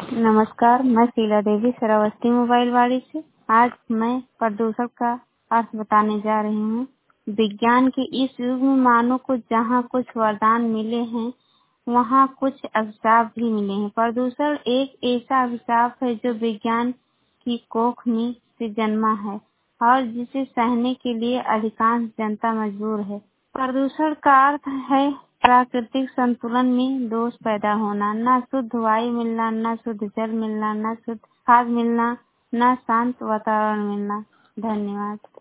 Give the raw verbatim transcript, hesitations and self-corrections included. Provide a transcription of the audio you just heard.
नमस्कार, मैं शीला देवी श्रावस्ती मोबाइल वाड़ी से। आज मैं प्रदूषण का अर्थ बताने जा रही हूँ। विज्ञान के इस युग में मानव को जहाँ कुछ वरदान मिले हैं, वहाँ कुछ अभिशाप भी मिले हैं। प्रदूषण एक ऐसा अभिशाप है जो विज्ञान की कोख में से जन्मा है और जिसे सहने के लिए अधिकांश जनता मजबूर है। प्रदूषण का अर्थ है प्राकृतिक संतुलन में दोष पैदा होना, न शुद्ध वायु मिलना, न शुद्ध जल मिलना, न शुद्ध खाद मिलना, न शांत वातावरण मिलना। धन्यवाद।